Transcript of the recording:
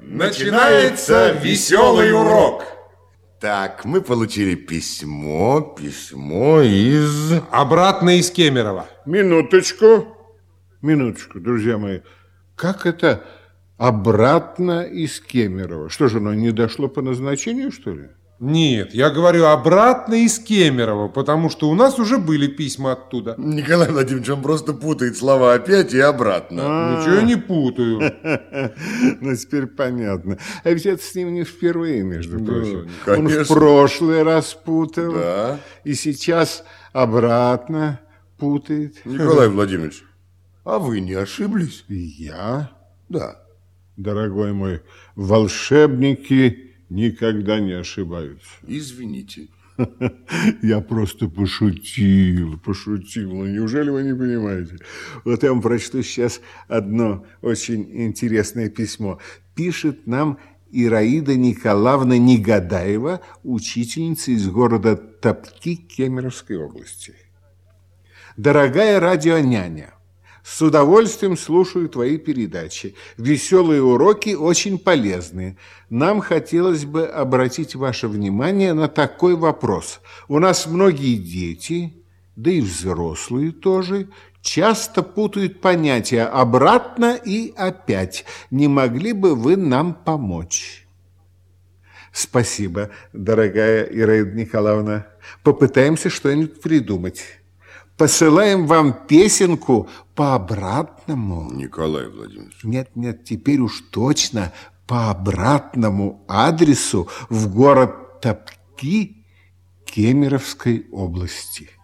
Начинается веселый урок. Так, мы получили письмо из... Обратно из Кемерово. Минуточку, друзья мои. Как это обратно из Кемерово? Что же, оно не дошло по назначению, что ли? Нет, я говорю обратно из Кемерово, потому что у нас уже были письма оттуда. Николай Владимирович, он просто путает слова опять и обратно. Ничего я не путаю. Ну, теперь понятно. А ведь это с ним не впервые, между прочим. Конечно. Он в прошлый раз путал, Да. и сейчас обратно путает. Николай Владимирович, а вы не ошиблись? Я? Да. Дорогой мой, волшебники никогда не ошибаются. Извините. Я просто пошутил. Ну, неужели вы не понимаете? Вот я вам прочту сейчас одно очень интересное письмо. Пишет нам Ираида Николаевна Негадаева, учительница из города Топки Кемеровской области. Дорогая радионяня, с удовольствием слушаю твои передачи. Веселые уроки очень полезны. Нам хотелось бы обратить ваше внимание на такой вопрос. У нас многие дети, да и взрослые тоже, часто путают понятия «обратно» и «опять». Не могли бы вы нам помочь? Спасибо, дорогая Ираида Николаевна. Попытаемся что-нибудь придумать. Посылаем вам песенку по обратному. Николай Владимирович. Нет, теперь уж точно по обратному адресу в город Топки Кемеровской области.